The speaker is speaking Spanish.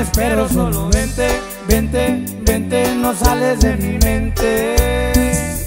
espero, solo vente, vente, vente, no sales de mi mente.